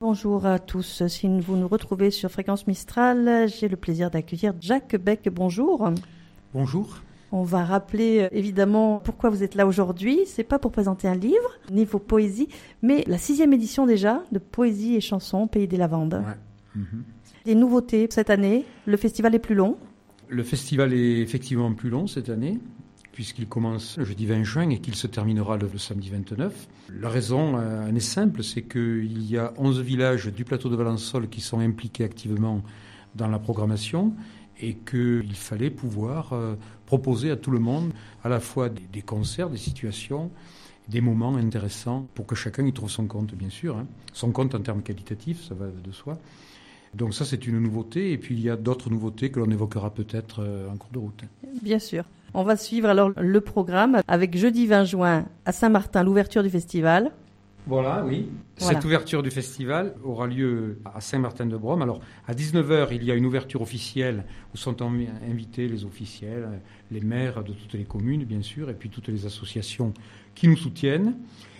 Bonjour à tous. Si vous nous retrouvez sur Fréquence Mistral, j'ai le plaisir d'accueillir Jacques Beck. Bonjour. Bonjour. On va rappeler évidemment pourquoi vous êtes là aujourd'hui. C'est pas pour présenter un livre, ni vos poésies, mais la 6e édition déjà de Poésie et chansons Pays des Lavandes. Ouais. Des nouveautés cette année. Le festival est plus long. Le festival est effectivement plus long cette année, puisqu'il commence le jeudi 20 juin et qu'il se terminera le samedi 29. La raison est simple, c'est qu'il y a 11 villages du plateau de Valensole qui sont impliqués activement dans la programmation et qu'il fallait pouvoir proposer à tout le monde à la fois des concerts, des situations, des moments intéressants pour que chacun y trouve son compte, bien sûr. Son compte en termes qualitatifs, ça va de soi. Donc ça, c'est une nouveauté. Et puis, il y a d'autres nouveautés que l'on évoquera peut-être en cours de route. Bien sûr. On va suivre alors le programme avec jeudi 20 juin à Saint-Martin, l'ouverture du festival. Voilà, oui. Cette ouverture du festival aura lieu à Saint-Martin-de-Brome. Alors, à 19h, il y a une ouverture officielle où sont invités les officiels, les maires de toutes les communes, bien sûr, et puis toutes les associations qui nous soutiennent.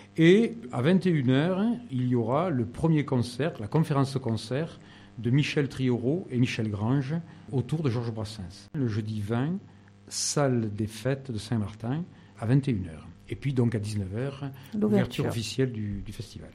Et à 21h, il y aura le premier concert, la conférence-concert de Michel Trioreau et Michel Grange autour de Georges Brassens. Le jeudi 20, salle des fêtes de Saint-Martin à 21h. Et puis donc à 19h, l'ouverture officielle du festival.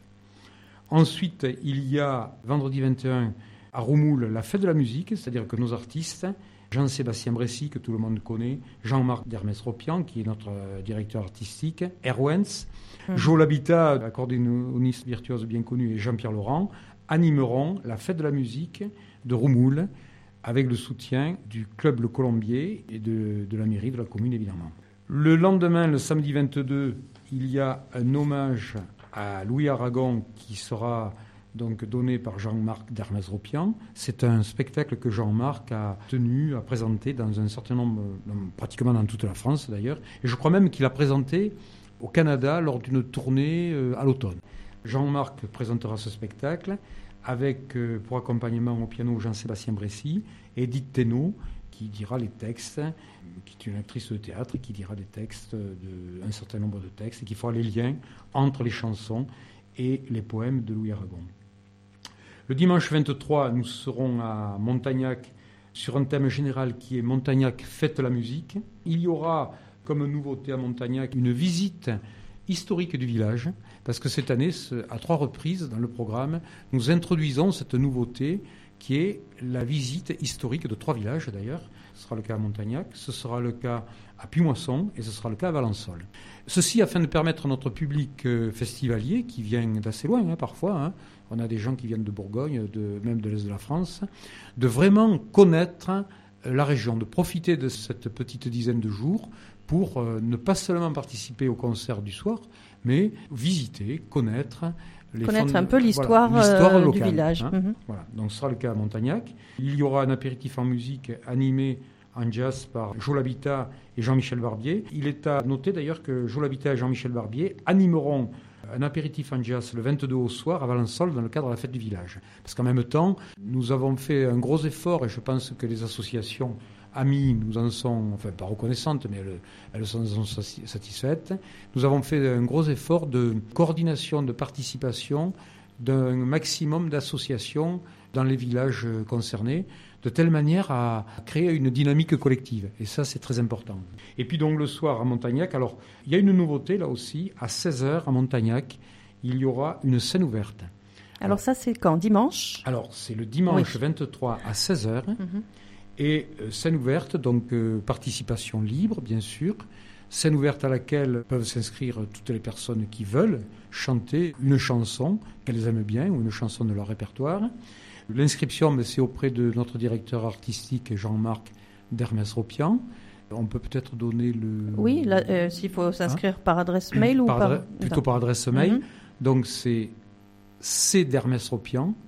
Ensuite, il y a vendredi 21 à Roumoul la fête de la musique, c'est-à-dire que nos artistes, Jean-Sébastien Bressy, que tout le monde connaît, Jean-Marc Dermes-Ropian, qui est notre directeur artistique, Erwens, Jo Labita, accordéoniste virtuose bien connu, et Jean-Pierre Laurent, animeront la fête de la musique de Roumoul avec le soutien du club Le Colombier et de la mairie de la commune, évidemment. Le lendemain, le samedi 22, il y a un hommage à Louis Aragon qui sera donc donné par Jean-Marc Dermes-Ropian. C'est un spectacle que Jean-Marc a tenu à présenter dans un certain nombre, pratiquement dans toute la France d'ailleurs. Et je crois même qu'il a présenté au Canada lors d'une tournée à l'automne. Jean-Marc présentera ce spectacle avec pour accompagnement au piano Jean-Sébastien Bressy et Edith Thénault qui dira les textes, qui est une actrice de théâtre, qui dira des textes, un certain nombre de textes, et qui fera les liens entre les chansons et les poèmes de Louis Aragon. Le dimanche 23, nous serons à Montagnac sur un thème général qui est Montagnac fête la musique. Il y aura comme nouveauté à Montagnac une visite historique du village, parce que cette année, à 3 reprises dans le programme, nous introduisons cette nouveauté qui est la visite historique de 3 villages d'ailleurs. Ce sera le cas à Montagnac, ce sera le cas à Puimoisson et ce sera le cas à Valensole. Ceci afin de permettre à notre public festivalier, qui vient d'assez loin parfois, on a des gens qui viennent de Bourgogne, même de l'Est de la France, de vraiment connaître la région, de profiter de cette petite dizaine de jours pour ne pas seulement participer au concert du soir, mais visiter, connaître un peu l'histoire locale, du village. Voilà. Donc ce sera le cas à Montagnac. Il y aura un apéritif en musique animé en jazz par Jo Labita et Jean-Michel Barbier. Il est à noter d'ailleurs que Jo Labita et Jean-Michel Barbier animeront un apéritif en jazz le 22 au soir à Valensole dans le cadre de la fête du village. Parce qu'en même temps, nous avons fait un gros effort et je pense que les associations amies nous en sont, enfin pas reconnaissantes, mais elles sont satisfaites. Nous avons fait un gros effort de coordination, de participation d'un maximum d'associations dans les villages concernés, de telle manière à créer une dynamique collective. Et ça, c'est très important. Et puis donc le soir à Montagnac, alors il y a une nouveauté là aussi, à 16h à Montagnac, il y aura une scène ouverte. Alors ça, c'est quand? Dimanche? Alors c'est le dimanche 23 à 16h. Et scène ouverte, donc participation libre, bien sûr. Scène ouverte à laquelle peuvent s'inscrire toutes les personnes qui veulent chanter une chanson qu'elles aiment bien ou une chanson de leur répertoire. L'inscription, c'est auprès de notre directeur artistique Jean-Marc Dermes-Ropian. On peut peut-être donner le... Oui, s'il faut s'inscrire par adresse mail ou par... Plutôt par adresse mail. Donc c'est cdermesropian,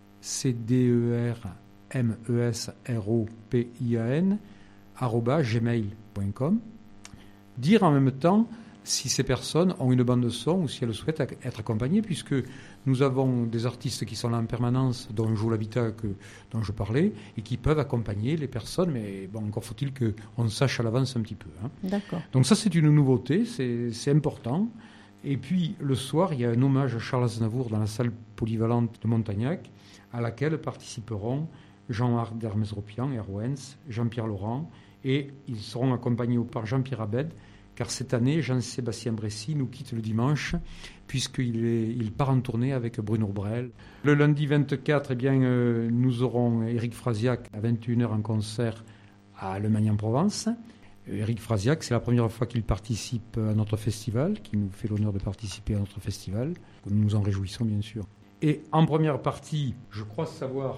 cdermesropian @gmail.com. Dire en même temps si ces personnes ont une bande son ou si elles souhaitent être accompagnées, puisque nous avons des artistes qui sont là en permanence, dont Jo Labita dont je parlais, et qui peuvent accompagner les personnes, mais bon, encore faut-il qu'on sache à l'avance un petit peu. D'accord. Donc ça, c'est une nouveauté, c'est important. Et puis le soir, il y a un hommage à Charles Aznavour dans la salle polyvalente de Montagnac, à laquelle participeront Jean-Marc Dermesropian, Erwens, Jean-Pierre Laurent, et ils seront accompagnés par Jean-Pierre Abed, car cette année, Jean-Sébastien Bressy nous quitte le dimanche, puisqu'il part en tournée avec Bruno Brel. Le lundi 24, nous aurons Éric Frasiac à 21h en concert à Le Magne en Provence. Éric Frasiac, c'est la première fois qu'il participe à notre festival, qu'il nous fait l'honneur de participer à notre festival. Nous nous en réjouissons, bien sûr. Et en première partie, je crois savoir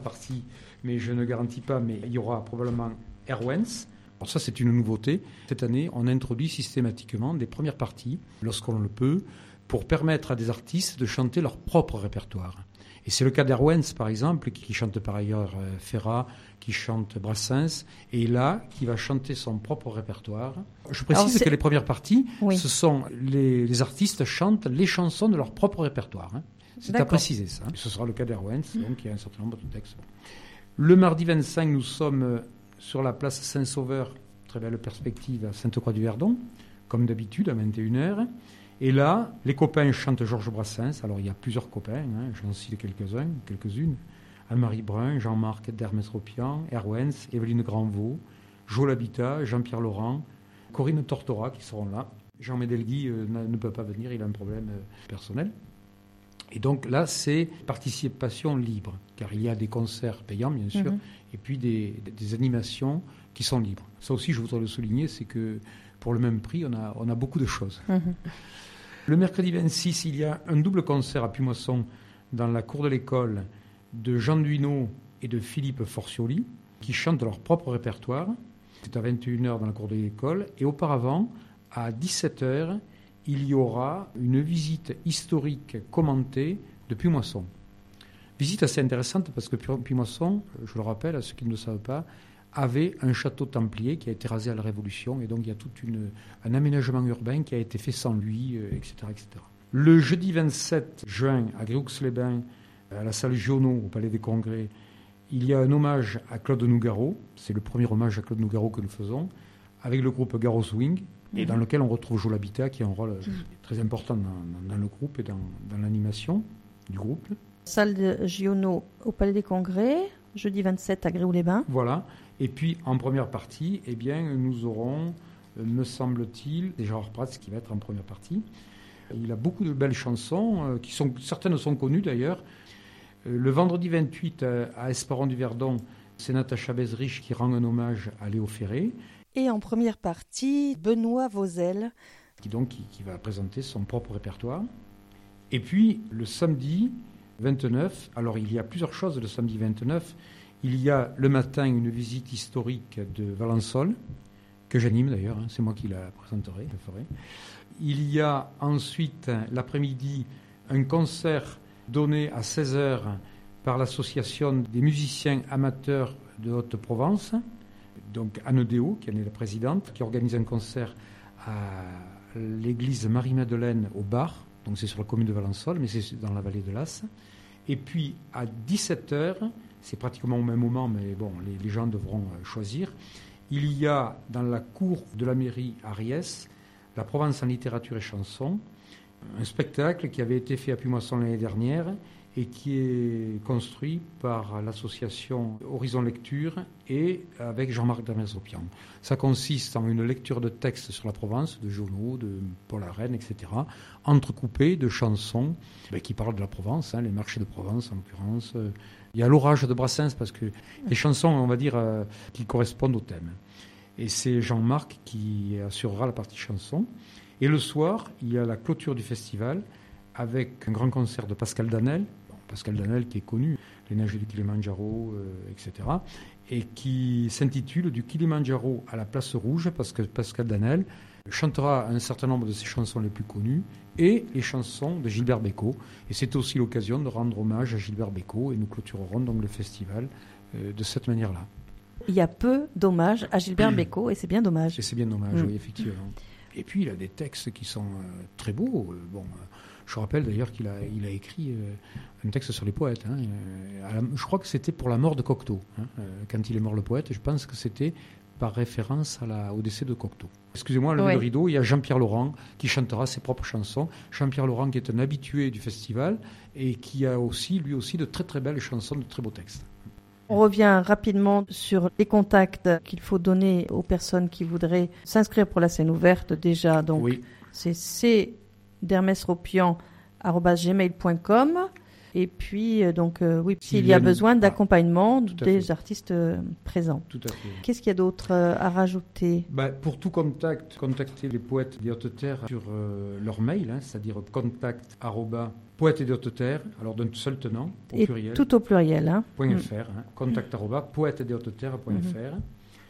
mais je ne garantis pas, mais il y aura probablement Erwens. Alors ça, c'est une nouveauté. Cette année, on introduit systématiquement des premières parties, lorsqu'on le peut, pour permettre à des artistes de chanter leur propre répertoire. Et c'est le cas d'Erwens, par exemple, qui chante par ailleurs Ferrat, qui chante Brassens, et là, qui va chanter son propre répertoire. Je précise que les premières parties, ce sont les artistes chantent les chansons de leur propre répertoire. C'est à préciser ça. Ce sera le cas d'Erwens, donc il y a un certain nombre de textes. Le mardi 25, nous sommes sur la place Saint-Sauveur, très belle perspective à Sainte-Croix-du-Verdon, comme d'habitude à 21h. Et là, les copains chantent Georges Brassens. Alors il y a plusieurs copains, j'en cite quelques-unes. Anne-Marie Brun, Jean-Marc Dermesropian, Erwens, Evelyne Granvaux, Jo Labitat, Jean-Pierre Laurent, Corinne Tortora qui seront là. Jean Médelgui ne peut pas venir, il a un problème personnel. Et donc là, c'est participation libre, car il y a des concerts payants, bien sûr, et puis des animations qui sont libres. Ça aussi, je voudrais le souligner, c'est que pour le même prix, on a beaucoup de choses. Le mercredi 26, il y a un double concert à Puimoisson dans la cour de l'école de Jean Duineau et de Philippe Forcioli, qui chantent leur propre répertoire. C'est à 21h dans la cour de l'école. Et auparavant, à 17h, il y aura une visite historique commentée de Puimoisson. Visite assez intéressante parce que Puimoisson, je le rappelle à ceux qui ne le savent pas, avait un château templier qui a été rasé à la Révolution, et donc il y a tout un aménagement urbain qui a été fait sans lui, etc., etc. Le jeudi 27 juin, à Gréoux-les-Bains, à la salle Giono, au Palais des Congrès, il y a un hommage à Claude Nougaro. C'est le premier hommage à Claude Nougaro que nous faisons, avec le groupe Garo Swing, et dans lequel on retrouve Jo Labitat, qui a un rôle très important dans le groupe et dans l'animation du groupe. Salle de Giono au Palais des Congrès, jeudi 27 à Gréoux-les-Bains. Voilà. Et puis, en première partie, nous aurons, me semble-t-il, Gérard Prats qui va être en première partie. Il a beaucoup de belles chansons, certaines sont connues d'ailleurs. Le vendredi 28 à Esparon-du-Verdon, c'est Natacha Bezrich qui rend un hommage à Léo Ferré. Et en première partie, Benoît Vauzel. Qui va présenter son propre répertoire. Et puis, le samedi 29, alors il y a plusieurs choses le samedi 29. Il y a le matin une visite historique de Valençol, que j'anime d'ailleurs, c'est moi qui la présenterai, le ferai. Il y a ensuite l'après-midi un concert donné à 16h par l'association des musiciens amateurs de Haute-Provence, donc Anne Déo, qui en est la présidente, qui organise un concert à l'église Marie-Madeleine au Bar, donc c'est sur la commune de Valençol, mais c'est dans la vallée de l'As. Et puis à 17h, c'est pratiquement au même moment, mais bon, les gens devront choisir, il y a dans la cour de la mairie à Riès, la Provence en littérature et chanson, un spectacle qui avait été fait à Puimoisson l'année dernière et qui est construit par l'association Horizon Lecture et avec Jean-Marc Dermesropian. Ça consiste en une lecture de textes sur la Provence, de Jonot, de Paul Arène, etc., entrecoupés de chansons qui parlent de la Provence, les marchés de Provence en l'occurrence. Il y a l'orage de Brassens parce que les chansons, on va dire, qui correspondent au thème. Et c'est Jean-Marc qui assurera la partie chanson. Et le soir, il y a la clôture du festival avec un grand concert de Pascal Danel. Pascal Danel qui est connu, Les Neiges du Kilimandjaro, etc. Et qui s'intitule Du Kilimandjaro à la Place Rouge parce que Pascal Danel chantera un certain nombre de ses chansons les plus connues et les chansons de Gilbert Bécaud. Et c'est aussi l'occasion de rendre hommage à Gilbert Bécaud et nous clôturerons donc le festival de cette manière-là. Il y a peu d'hommages à Gilbert Bécaud et c'est bien dommage. Et c'est bien dommage, oui, effectivement. Et puis il a des textes qui sont très beaux. Je rappelle d'ailleurs qu'il a écrit un texte sur les poètes. Je crois que c'était pour la mort de Cocteau. Quand il est mort le poète, je pense que c'était par référence au décès de Cocteau. Excusez-moi, le rideau, il y a Jean-Pierre Laurent qui chantera ses propres chansons. Jean-Pierre Laurent qui est un habitué du festival et qui a aussi, lui aussi, de très très belles chansons, de très beaux textes. On revient rapidement sur les contacts qu'il faut donner aux personnes qui voudraient s'inscrire pour la scène ouverte déjà. Donc, c'est cdermesropian@gmail.com. Et puis, s'il y a besoin d'accompagnement des artistes présents. Tout à fait. Qu'est-ce qu'il y a d'autre à rajouter ? Pour tout contact, contactez les poètes des Hautes-Terres sur leur mail, c'est-à-dire contact@poètes des Hautes-Terres, alors d'un seul tenant, au pluriel. Tout au pluriel. .fr, contact@poètesdeshautes-terres.fr.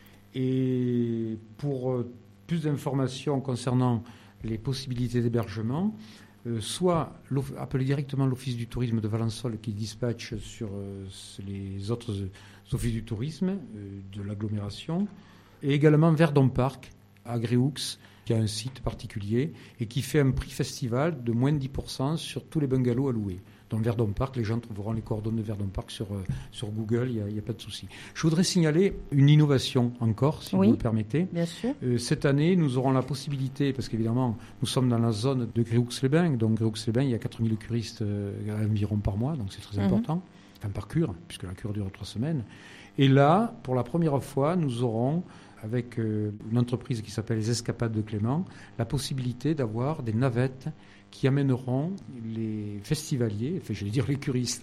Et pour plus d'informations concernant les possibilités d'hébergement, soit appeler directement l'Office du tourisme de Valençol qui dispatche sur les autres offices du tourisme de l'agglomération, et également Verdon Park à Gréoux, qui a un site particulier et qui fait un prix festival de moins de 10% sur tous les bungalows à louer. Donc Verdon Park, les gens trouveront les coordonnées de Verdon Park sur Google, il n'y a pas de souci. Je voudrais signaler une innovation encore, si vous me le permettez. Bien sûr. Cette année, nous aurons la possibilité, parce qu'évidemment, nous sommes dans la zone de Gréoux-les-Bains, donc Gréoux-les-Bains, il y a 4000 curistes environ par mois, donc c'est très important, enfin par cure, puisque la cure dure 3 semaines. Et là, pour la première fois, nous aurons, avec une entreprise qui s'appelle Les Escapades de Clément, la possibilité d'avoir des navettes qui amèneront les festivaliers, enfin je vais dire les curistes,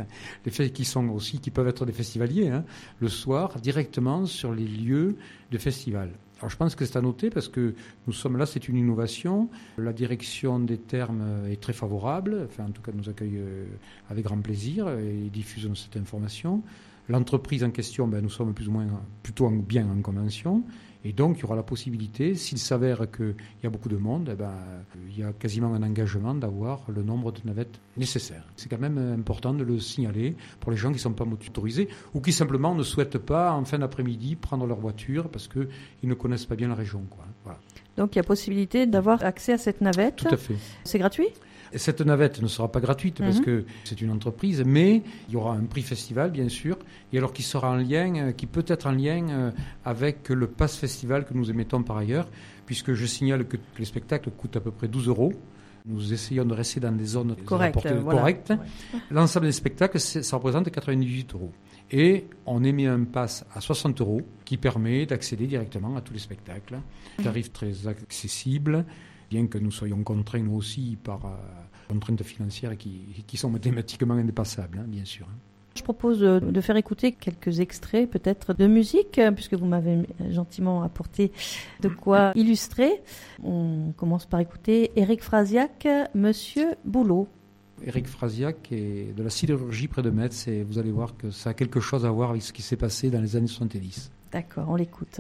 qui peuvent être des festivaliers, le soir, directement sur les lieux de festival. Alors je pense que c'est à noter parce que nous sommes là, c'est une innovation. La direction des Thermes est très favorable, enfin en tout cas nous accueille avec grand plaisir et diffuse cette information. L'entreprise en question, nous sommes plus ou moins plutôt bien en convention. Et donc, il y aura la possibilité, s'il s'avère qu'il y a beaucoup de monde, il y a quasiment un engagement d'avoir le nombre de navettes nécessaires. C'est quand même important de le signaler pour les gens qui ne sont pas motorisés ou qui simplement ne souhaitent pas, en fin d'après-midi, prendre leur voiture parce qu'ils ne connaissent pas bien la région. Voilà. Donc, il y a possibilité d'avoir accès à cette navette. Tout à fait. C'est gratuit ? Cette navette ne sera pas gratuite parce que c'est une entreprise, mais il y aura un prix festival, bien sûr, et alors qui peut être en lien avec le pass festival que nous émettons par ailleurs, puisque je signale que les spectacles coûtent à peu près 12 €. Nous essayons de rester dans des zones correctes. Ouais. L'ensemble des spectacles, ça représente 98 €. Et on émet un pass à 60 € qui permet d'accéder directement à tous les spectacles. Tarif très accessible, bien que nous soyons contraints nous aussi par contraintes financières qui sont mathématiquement indépassables, bien sûr. Je propose de faire écouter quelques extraits peut-être de musique, puisque vous m'avez gentiment apporté de quoi illustrer. On commence par écouter Éric Frasiac, Monsieur Boulot. Éric Frasiac est de la sidérurgie près de Metz et vous allez voir que ça a quelque chose à voir avec ce qui s'est passé dans les années 70. D'accord, on l'écoute.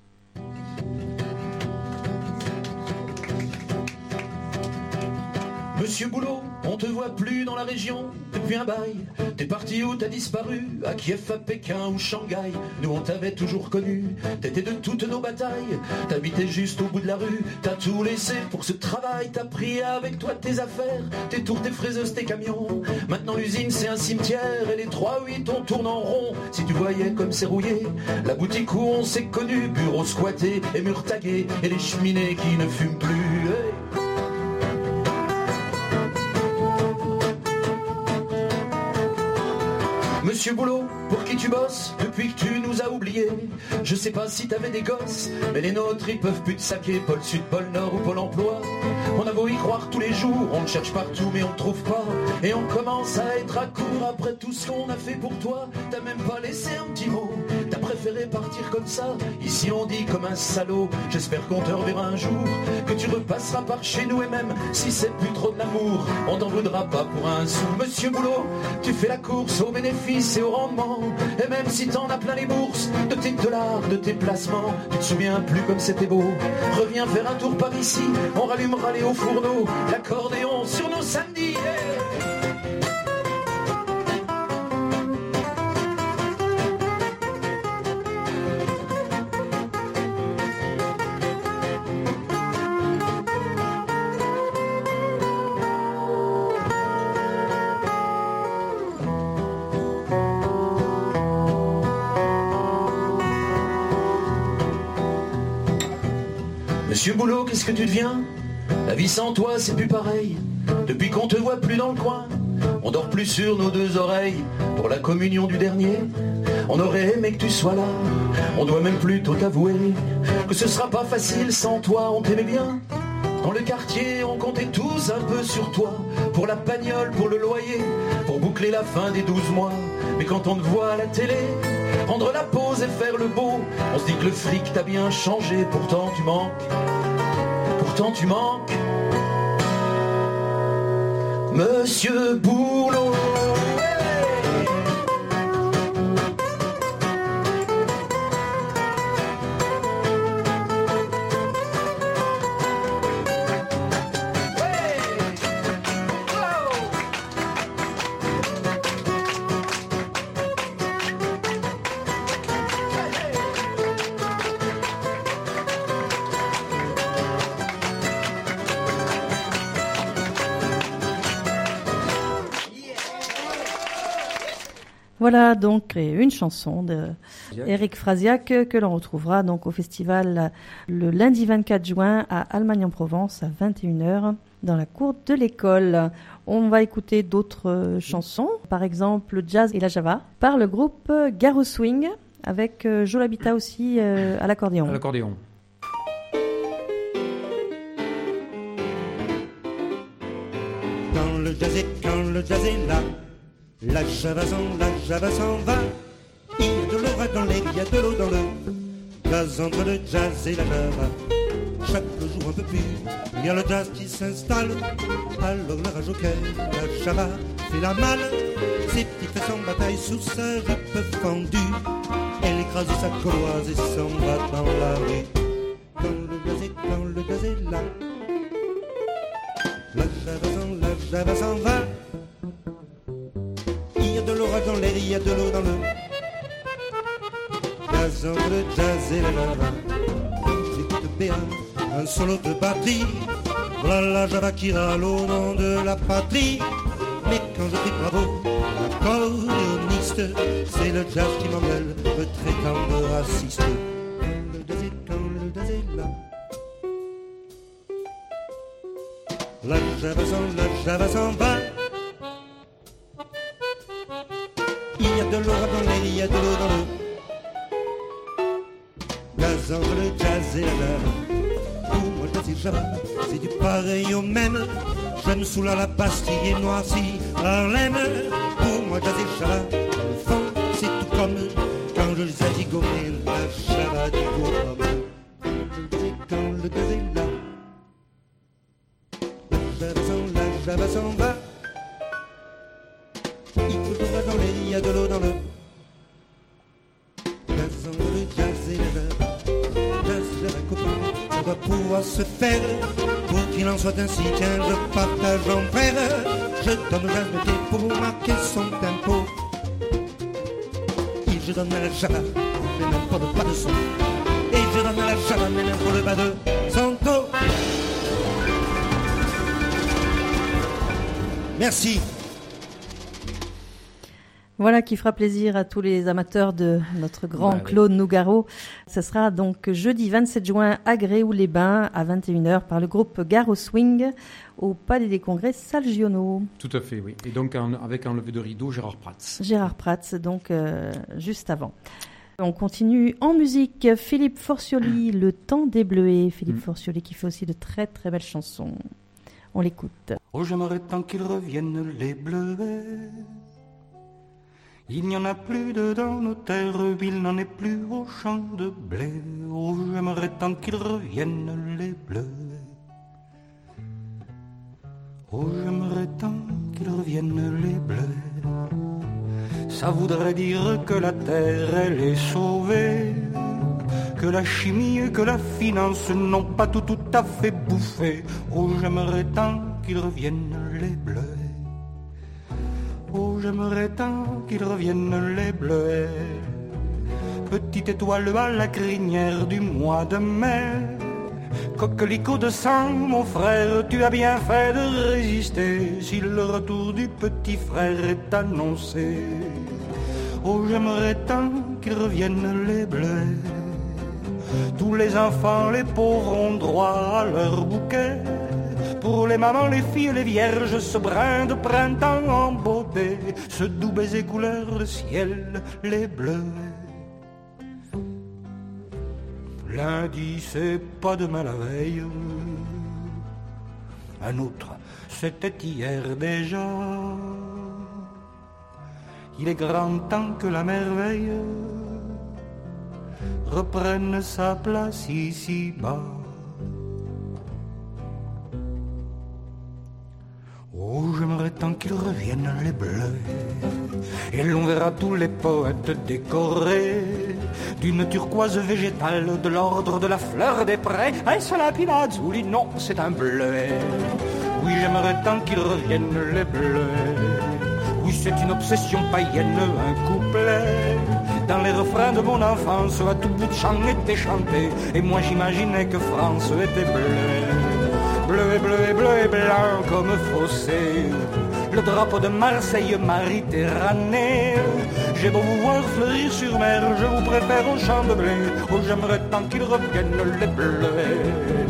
Monsieur Boulot, on te voit plus dans la région depuis un bail. T'es parti où, t'as disparu? À Kiev, à Pékin ou Shanghai? Nous on t'avait toujours connu, t'étais de toutes nos batailles. T'habitais juste au bout de la rue, t'as tout laissé pour ce travail. T'as pris avec toi tes affaires, tes tours, tes fraiseuses, tes camions. Maintenant l'usine c'est un cimetière et les 3-8 on tourne en rond. Si tu voyais comme c'est rouillé, la boutique où on s'est connu, bureaux squattés et murs tagués et les cheminées qui ne fument plus. Hey. Monsieur Boulot, pour qui tu bosses depuis que tu nous as oubliés? Je sais pas si t'avais des gosses, mais les nôtres ils peuvent plus te saquer. Pôle Sud, Pôle Nord ou Pôle Emploi. On a beau y croire tous les jours, on le cherche partout mais on le trouve pas. Et on commence à être à court après tout ce qu'on a fait pour toi. T'as même pas laissé un petit mot, t'as préféré partir comme ça. Ici on dit comme un salaud, j'espère qu'on te reverra un jour, que tu repasseras par chez nous et même si c'est plus trop de l'amour, on t'en voudra pas pour un sou. Monsieur Boulot, tu fais la course aux bénéfices et au rendement, et même si t'en as plein les bourses de tes dollars, de tes placements, tu te souviens plus comme c'était beau. Reviens faire un tour par ici, on rallumera les hauts fourneaux, l'accordéon sur nos samedis. Yeah. Monsieur Boulot, qu'est-ce que tu deviens? La vie sans toi, c'est plus pareil. Depuis qu'on te voit plus dans le coin, on dort plus sur nos deux oreilles. Pour la communion du dernier, on aurait aimé que tu sois là. On doit même plutôt t'avouer que ce sera pas facile sans toi. On t'aimait bien. Dans le quartier, on comptait tous un peu sur toi. Pour la bagnole, pour le loyer, pour boucler la fin des 12 mois. Mais quand on te voit à la télé, prendre la pause et faire le beau, on se dit que le fric t'a bien changé. Pourtant tu manques. Monsieur Boulot. Voilà donc une chanson de Éric Frasiac que l'on retrouvera donc au festival le lundi 24 juin à Almagne-en-Provence à 21h dans la cour de l'école. On va écouter d'autres chansons, par exemple Jazz et la Java par le groupe Garo Swing avec Joe Labita aussi à l'accordéon. À l'accordéon. Quand le jazz est là, la Java s'en va. Il y a de l'orage dans l'air, il y a de l'eau dans le gaz entre le jazz et la Java. Chaque jour un peu plus, il y a le jazz qui s'installe. Alors la rage au cœur, la Java fait la malle. Ses petits fesses en bataille sous sa jupe fendue. Elle écrase sa gauloise et s'en va dans la rue. Quand le jazz est là, la Java s'en va. Il y a de l'orage dans l'air, il y a de l'eau dans le gaz entre le jazz et la Java. J'écoute bien un solo de batterie. Voilà la Java qui râle au nom de la patrie. Mais quand je dis bravo, l'accordéoniste, c'est le jazz qui m'engueule, me traitant de raciste. Quand le jazz est là, la Java s'en va. Il y a de l'eau dans l'air, il y a de l'eau dans le gaz entre le jazz et la Java. Pour moi, jazz et Java, c'est du pareil au même. Je me saoule à la Bastille et noirci Harlem. Pour moi, jazz et Java, dans le fond, c'est tout comme quand je les ai zigommés, la Java du gourmand. Quand le jazz est là, la Java s'en va. Il faut de l'eau dans l'air, il y a de l'eau dans le gaz entre le jazz et la Java. Jazz, Java, copain, ça doit pouvoir se faire. Pour qu'il en soit ainsi, tiens, je partage en frère. Je donne au jazz le thé pour marquer son tempo. Et je donne à la Java, mais même pour le pas de son. Et je donne à la Java, mais même pour le bas de son dos. Merci. Voilà qui fera plaisir à tous les amateurs de notre grand Claude Nougaro. Ce sera donc jeudi 27 juin à Gréoux-les-Bains à 21h par le groupe Garo Swing au Palais des Congrès Salle Giono. Tout à fait, oui. Et donc avec un lever de rideau, Gérard Prats. Gérard Prats, donc juste avant. On continue en musique. Philippe Forcioli, Le Temps des Bleuets. Philippe Forcioli qui fait aussi de très très belles chansons. On l'écoute. Oh, j'aimerais tant qu'ils reviennent les bleuets. Il n'y en a plus dans nos terres, il n'en est plus au champ de blé. Oh, j'aimerais tant qu'ils reviennent les bleuets. Oh, j'aimerais tant qu'ils reviennent les bleuets. Ça voudrait dire que la terre, elle est sauvée, que la chimie et que la finance n'ont pas tout à fait bouffé. Oh, j'aimerais tant qu'ils reviennent les bleuets. Oh, j'aimerais tant qu'ils reviennent les bleuets. Petite étoile à la crinière du mois de mai. Coquelicot de sang, mon frère, tu as bien fait de résister. Si le retour du petit frère est annoncé. Oh, j'aimerais tant qu'ils reviennent les bleuets. Tous Tous les enfants, les pauvres ont droit à leur bouquet. Pour les mamans, les filles, les vierges, ce brin de printemps en beauté, ce doux baiser couleur de ciel, les bleuets. Lundi, c'est pas demain la veille. Un autre, c'était hier déjà. Il est grand temps que la merveille reprenne sa place ici-bas. Oh, j'aimerais tant qu'ils reviennent les bleuets, et l'on verra tous les poètes décorés d'une turquoise végétale de l'ordre de la fleur des prés. Est-ce la Pinazzuli? Non, c'est un bleuet. Oui, j'aimerais tant qu'ils reviennent les bleuets. Oui, c'est une obsession païenne, un couplet dans les refrains de mon enfance, à tout bout de champ était chanté, et moi j'imaginais que France était bleue. Bleu et bleu et bleu et blanc comme fossé, le drapeau de Marseille Méditerranée. J'ai beau vous voir fleurir sur mer, je vous préfère au champ de blé. Oh, j'aimerais tant qu'ils reviennent les bleuets.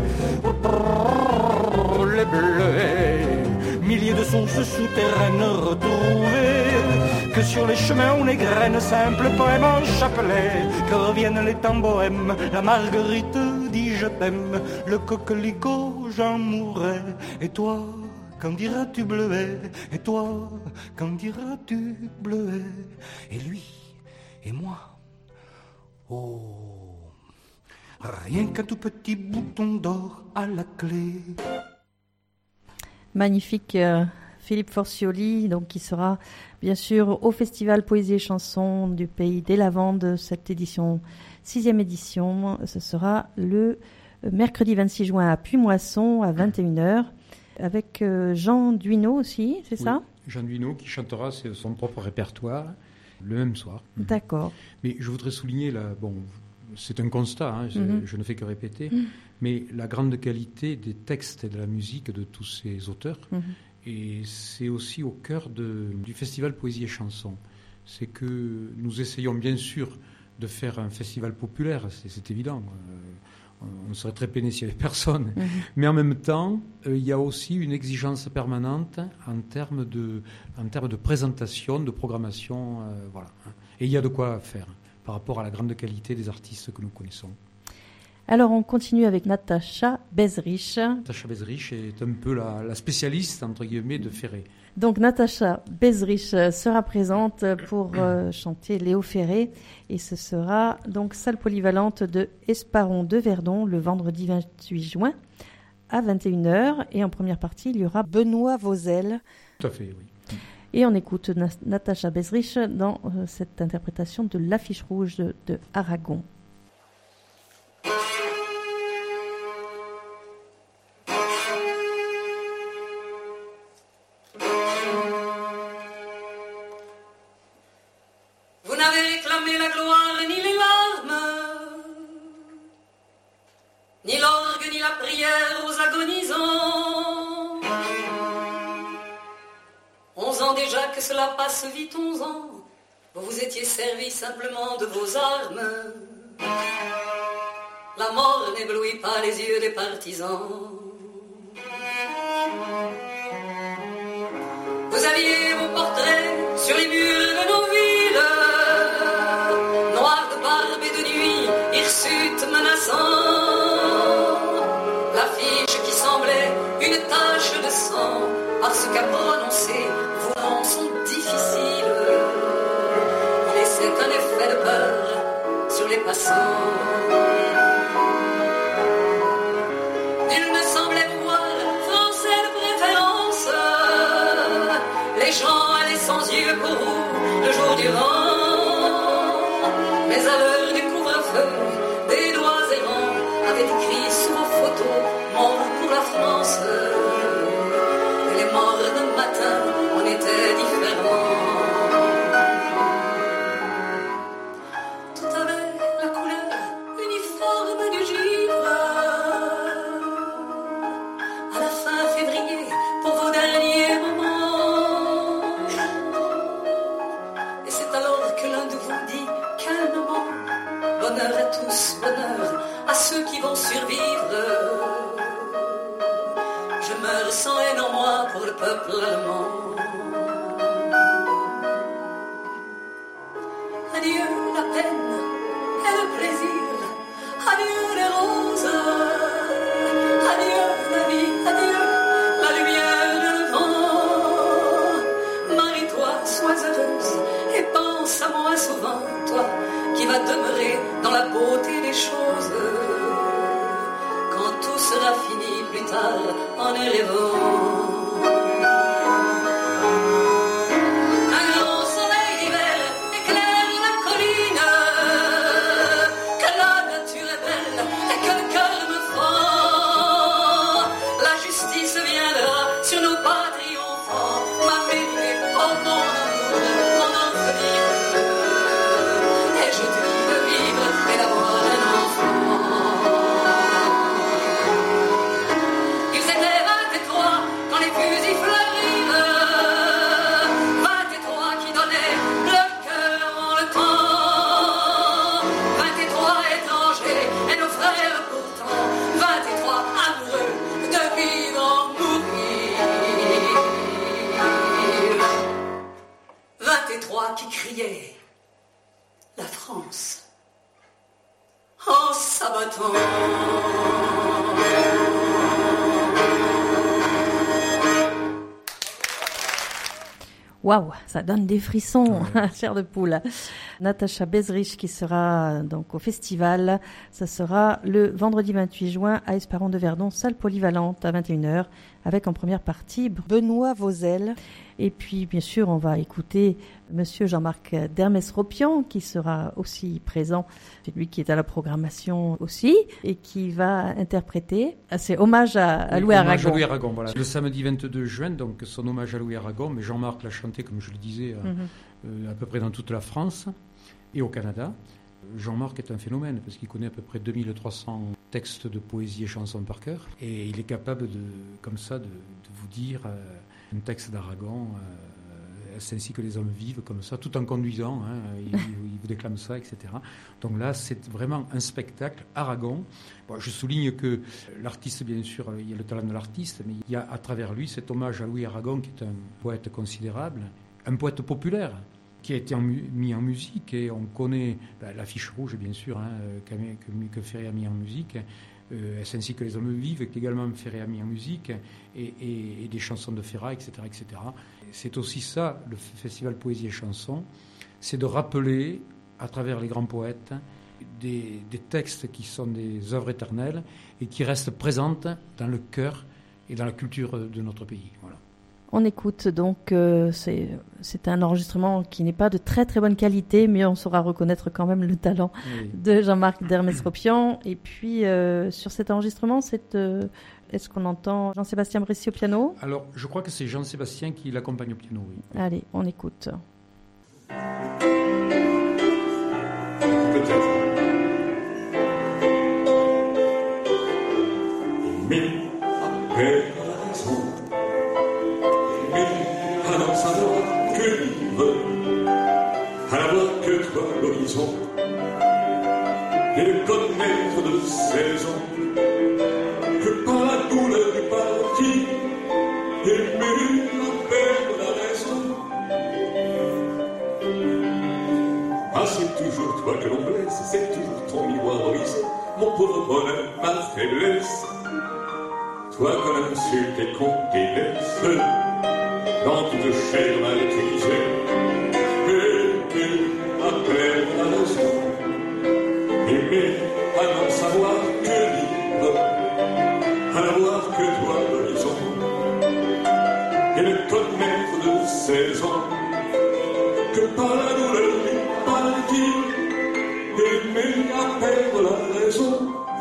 Les bleuets, milliers de sources souterraines retrouvées, que sur les chemins on égrène simple poème en chapelet. Que reviennent les temps bohèmes, la marguerite dit je t'aime, le coquelicot j'en mourrai. Et toi, qu'en diras-tu bleuet? Et toi, qu'en diras-tu bleuet? Et lui, et moi, oh, rien qu'un tout petit bouton d'or à la clé. Magnifique Philippe Forcioli, donc qui sera bien sûr au Festival Poésie et Chansons du Pays des Lavandes, cette édition, 6e édition. Ce sera le mercredi 26 juin à Puimoisson à 21h, avec Jean Duineau aussi, c'est ça? Jean Duineau qui chantera son propre répertoire le même soir. D'accord. Mais je voudrais souligner, c'est un constat, hein, je ne fais que répéter, mais la grande qualité des textes et de la musique de tous ces auteurs. Et c'est aussi au cœur du Festival Poésie et Chansons. C'est que nous essayons bien sûr de faire un festival populaire, c'est évident. On serait très peiné s'il n'y avait personne. Mais en même temps, il y a aussi une exigence permanente en termes de présentation, de programmation. Voilà. Et il y a de quoi faire par rapport à la grande qualité des artistes que nous connaissons. Alors, on continue avec Natacha Bezrich. Natacha Bezrich est un peu la spécialiste, entre guillemets, de Ferré. Donc, Natacha Bezrich sera présente pour chanter Léo Ferré. Et ce sera donc salle polyvalente de Esparon de Verdon le vendredi 28 juin à 21h. Et en première partie, il y aura Benoît Vauzel. Tout à fait, oui. Et on écoute Natacha Bezrich dans cette interprétation de l'affiche rouge de Aragon. Vous n'avez réclamé la gloire ni les larmes, ni l'orgue ni la prière aux agonisants. 11 ans déjà que cela passe vite, 11 ans, vous vous étiez servi simplement de vos armes. La mort n'éblouit pas les yeux des partisans. Vous aviez vos portraits sur les murs de nos villes, noirs de barbe et de nuit, hirsutes menaçants. L'affiche qui semblait une tache de sang, parce qu'à prononcer vos noms sont difficiles. Il laissait un effet de peur sur les passants. Nul ne semblait voir français de préférence. Les gens allaient sans yeux pour vous le jour durant. Mais à l'heure du couvre-feu, des doigts errants avaient écrit sur vos photos « Mort pour la France ». Et les morts de matin en étaient différents. Tout avait la couleur uniforme du givre. À la fin février, pour vos derniers moments. Et c'est alors que l'un de vous dit calmement « Bonheur Bonheur à tous, bonheur à ceux qui vont survivre. Je meurs sans haine en moi pour le peuple allemand. Adieu la peine et le plaisir, adieu les roses, adieu la vie, adieu la lumière et le vent. Marie-toi, sois heureuse et pense à moi souvent, toi qui vas demeurer dans la beauté des choses. Quand tout sera fini plus tard en y rêvant. Qui criait la France en s'abattant. Waouh, ça donne des frissons, chair de poule. Natacha Bezrich qui sera donc au festival, ça sera le vendredi 28 juin à Esparon de Verdon, salle polyvalente à 21h, avec en première partie Benoît Vauzel. Et puis, bien sûr, on va écouter Monsieur Jean-Marc Dermès-Ropion qui sera aussi présent. C'est lui qui est à la programmation aussi et qui va interpréter. C'est hommage à Louis Aragon. Hommage à Louis Aragon, voilà. Le samedi 22 juin, donc son hommage à Louis Aragon. Mais Jean-Marc l'a chanté, comme je le disais, à peu près dans toute la France et au Canada. Jean-Marc est un phénomène parce qu'il connaît à peu près 2300 textes de poésie et chansons par cœur. Et il est capable, comme ça, de vous dire un texte d'Aragon, c'est ainsi que les hommes vivent, comme ça, tout en conduisant. Il vous déclame ça, etc. Donc là, c'est vraiment un spectacle Aragon. Bon, je souligne que l'artiste, bien sûr, il y a le talent de l'artiste, mais il y a à travers lui cet hommage à Louis Aragon, qui est un poète considérable, un poète populaire, qui a été mis en musique, et on connaît l'affiche rouge, bien sûr, que Ferré a mis en musique, c'est ainsi que les hommes vivent, qu'également Ferré a mis en musique, et des chansons de Ferrat, etc., etc. C'est aussi ça, le festival Poésie et Chansons, c'est de rappeler, à travers les grands poètes, des textes qui sont des œuvres éternelles, et qui restent présentes dans le cœur et dans la culture de notre pays. Voilà. On écoute donc, c'est un enregistrement qui n'est pas de très très bonne qualité, mais on saura reconnaître quand même le talent de Jean-Marc Dermès-Ropion. Et puis sur cet enregistrement, est-ce qu'on entend Jean-Sébastien Bressy au piano ? Alors, je crois que c'est Jean-Sébastien qui l'accompagne au piano, oui. Allez, on écoute. Peut-être. Mais après raison. Alors savoir que vivre, à n'avoir que toi l'horizon, et le connaître de saison, que par la douleur du parti, aimer à perdre la raison. Ah, c'est toujours toi que l'on blesse, c'est toujours ton miroir brisé, mon pauvre bonheur, ma faiblesse, toi qu'on insulte et qu'on délaisse. Dans toute chair mal utilisée, aimer à perdre la raison, aimer à n'en savoir que libre, à n'avoir que toi l'horizon, et ne connaître de saison que par la douleur du parti, aimer à perdre la raison.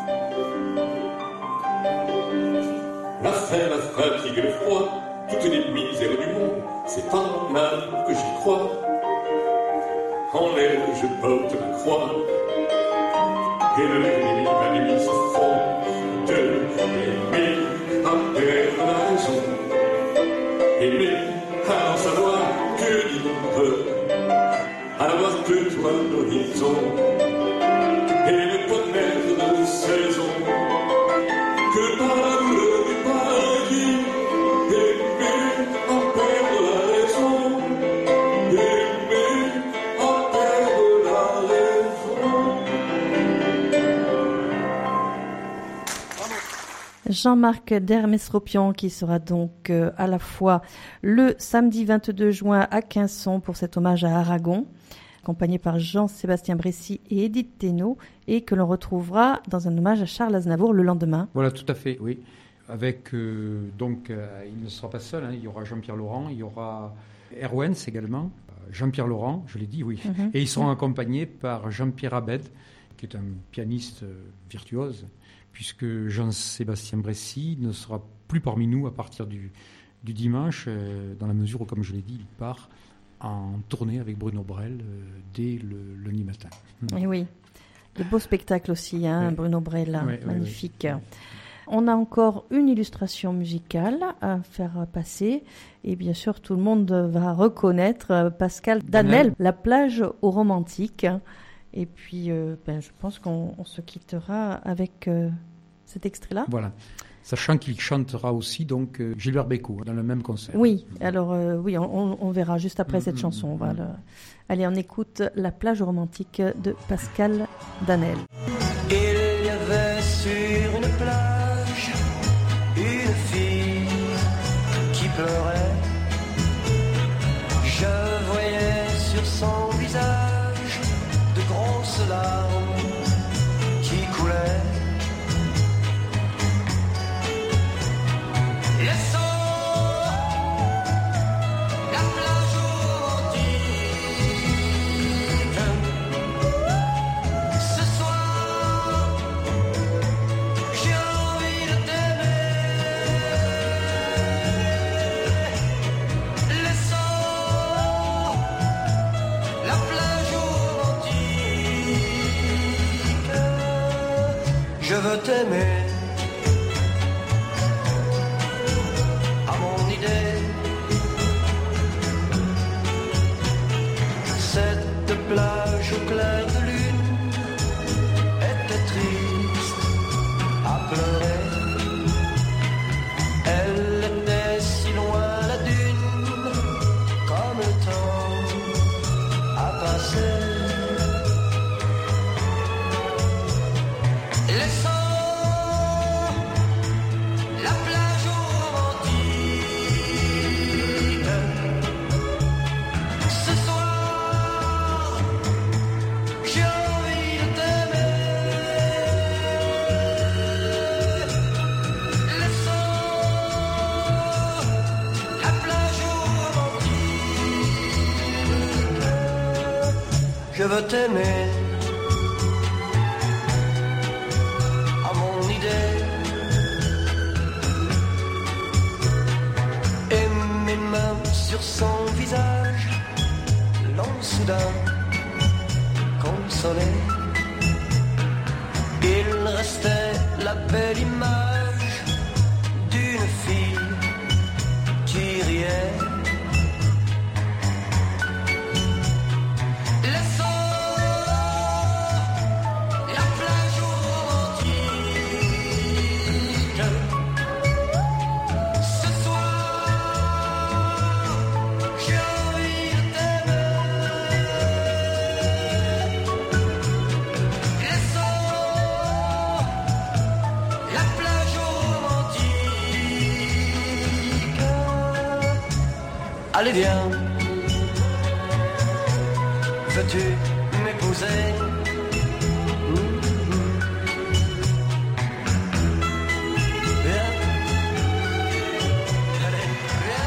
La faim, la fatigue, le froid, toutes les misères du monde, c'est en l'âme que j'y crois. En l'air, je porte ma croix. Et le ennemi, la nuit se fond de aimer à perdre la raison. Aimer à n'en savoir que libre, à n'avoir que toi l'horizon. Et Jean-Marc Dermesropian qui sera donc à la fois le samedi 22 juin à Quinson pour cet hommage à Aragon, accompagné par Jean-Sébastien Bressy et Édith Thénault, et que l'on retrouvera dans un hommage à Charles Aznavour le lendemain. Voilà, tout à fait, oui. Avec, il ne sera pas seul, il y aura Jean-Pierre Laurent, il y aura Erwens également, Jean-Pierre Laurent, je l'ai dit, oui. Et ils seront accompagnés par Jean-Pierre Abed, qui est un pianiste virtuose, puisque Jean-Sébastien Bressy ne sera plus parmi nous à partir du dimanche, dans la mesure où, comme je l'ai dit, il part en tournée avec Bruno Brel dès le lundi matin. Et oui, de beaux spectacles aussi, oui. Bruno Brel, oui, magnifique. Oui. On a encore une illustration musicale à faire passer, et bien sûr tout le monde va reconnaître Pascal Danel, La plage aux romantiques. Et puis, je pense qu'on se quittera avec cet extrait-là. Voilà. Sachant qu'il chantera aussi donc Gilbert Bécaud dans le même concert. Oui, alors oui, on verra juste après cette chanson. Allez, on écoute La plage romantique de Pascal Danel. Il y avait sur une plage une fille qui pleurait. Je voyais sur son visage de grosses larmes qui coulaient. Je veux t'aimer à mon idée. Cette plage au clair de lune était triste à pleurer. Elle était si loin la dune, comme le temps a passé. Je veux t'aimer à mon idée et mes mains sur son visage l'ont soudain consolé. Il restait la belle image d'une fille qui riait. Allez viens, veux-tu m'épouser? Viens, allez, viens.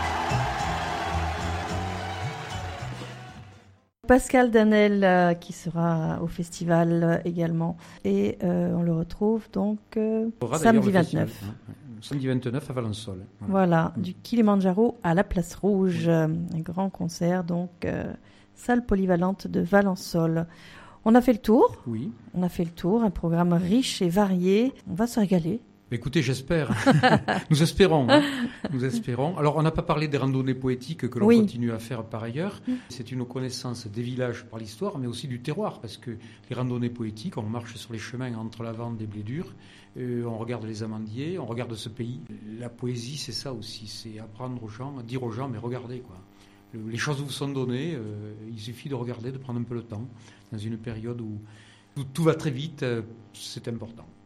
Pascal Danel qui sera au festival également, et on le retrouve donc samedi 29. Samedi 29 à Valensole. Voilà, du Kilimandjaro à la Place Rouge, un grand concert, donc salle polyvalente de Valensole. On a fait le tour. Oui. On a fait le tour, un programme riche et varié. On va se régaler. Écoutez, j'espère. Nous espérons. Nous espérons. Alors, on n'a pas parlé des randonnées poétiques que l'on continue à faire par ailleurs. C'est une connaissance des villages par l'histoire, mais aussi du terroir, parce que les randonnées poétiques, on marche sur les chemins entre la Vente et Blé Dur, on regarde les amandiers, on regarde ce pays. La poésie, c'est ça aussi, c'est apprendre aux gens, dire aux gens, mais regardez, quoi. Les choses vous sont données, il suffit de regarder, de prendre un peu le temps. Dans une période où tout va très vite, c'est important.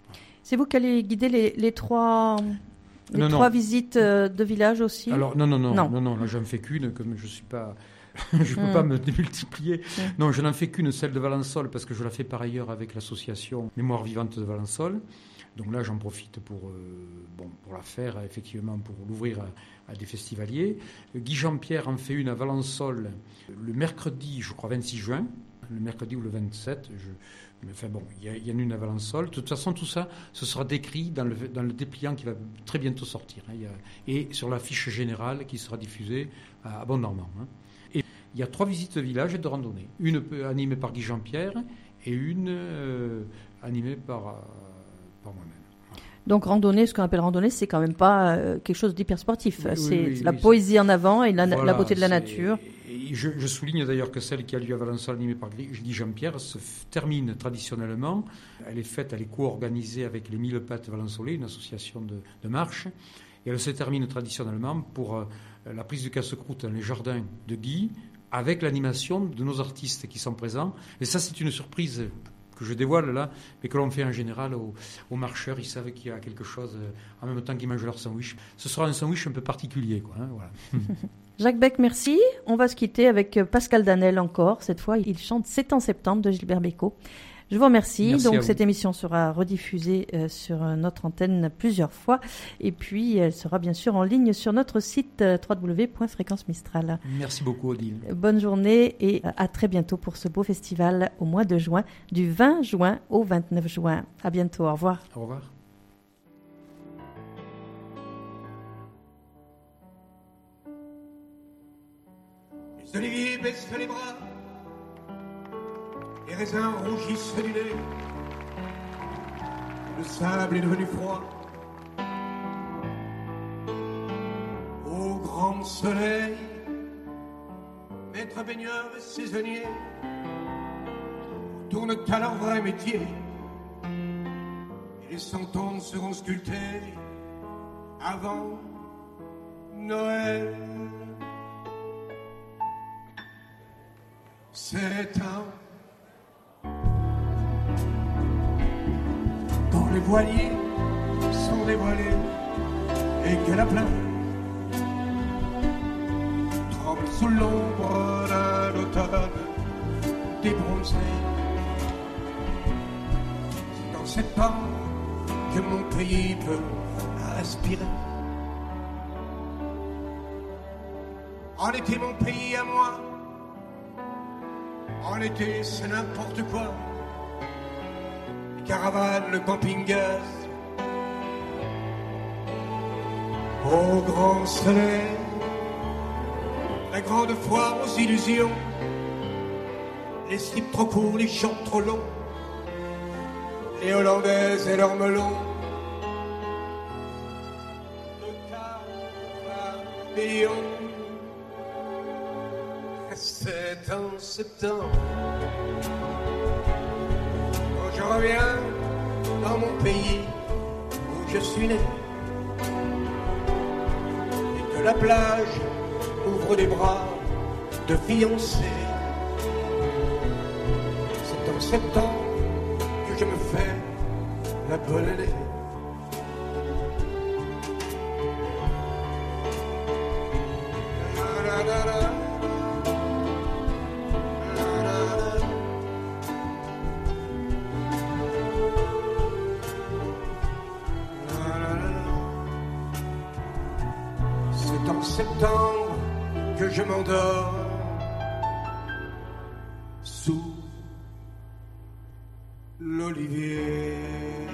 C'est vous qui allez guider les trois visites de village aussi? Alors, non, là, je n'en fais qu'une, comme je ne suis pas... je ne peux pas me démultiplier. Non, je n'en fais qu'une, celle de Valençol, parce que je la fais par ailleurs avec l'association Mémoire Vivante de Valençol. Donc là, j'en profite pour la faire, effectivement, pour l'ouvrir à des festivaliers. Guy Jean-Pierre en fait une à Valençol le mercredi, je crois, 26 juin. Le mercredi ou le 27, il y en a une à Valençol. De toute façon, tout ça, ce sera décrit dans le dépliant qui va très bientôt sortir. Et sur la fiche générale qui sera diffusée abondamment. Et il y a 3 visites de village et de randonnée. Une animée par Guy Jean-Pierre et une animée par moi-même. Donc randonnée, ce qu'on appelle randonnée, c'est quand même pas quelque chose d'hyper sportif. C'est la poésie en avant et la beauté de la nature. Et je souligne d'ailleurs que celle qui a lieu à Valençol, animée par Guy Jean-Pierre, se termine traditionnellement. Elle est co-organisée avec les Mille Pattes Valençolais, une association de marche. Et elle se termine traditionnellement pour la prise du casse-croûte dans les jardins de Guy, avec l'animation de nos artistes qui sont présents. Et ça, c'est une surprise que je dévoile là, mais que l'on fait en général aux marcheurs. Ils savent qu'il y a quelque chose en même temps qu'ils mangent leur sandwich. Ce sera un sandwich un peu particulier, quoi. Voilà. Jacques Beck, merci. On va se quitter avec Pascal Danel encore. Cette fois, il chante 7 en septembre de Gilbert Bécaud. Je vous remercie. Merci. Donc cette émission sera rediffusée sur notre antenne plusieurs fois. Et puis elle sera bien sûr en ligne sur notre site www.fréquence-mistral. Merci beaucoup, Odile. Bonne journée et à très bientôt pour ce beau festival au mois de juin, du 20 juin au 29 juin. À bientôt. Au revoir. Au revoir. Les oliviers baissent les bras, les raisins rougissent du nez, le sable est devenu froid. Au grand soleil, maîtres baigneurs et saisonniers retournent à leur vrai métier, et les centaines seront sculptés avant Noël. C'est quand les voiliers sont dévoilés et que la plage tremble sous l'ombre d'un automne débronzé. C'est en septembre que mon pays peut respirer. En été, mon pays à moi. En été, c'est n'importe quoi. Les caravanes, le camping-gaz. Au grand soleil, la grande foire aux illusions. Les slips trop courts, les shorts trop longs. Les Hollandaises et leurs melons. Le caravillon. C'est en septembre, quand je reviens dans mon pays où je suis né, et que la plage ouvre des bras de fiancés. C'est en septembre que je me fais la bonne année. Septembre que je m'endors sous l'olivier.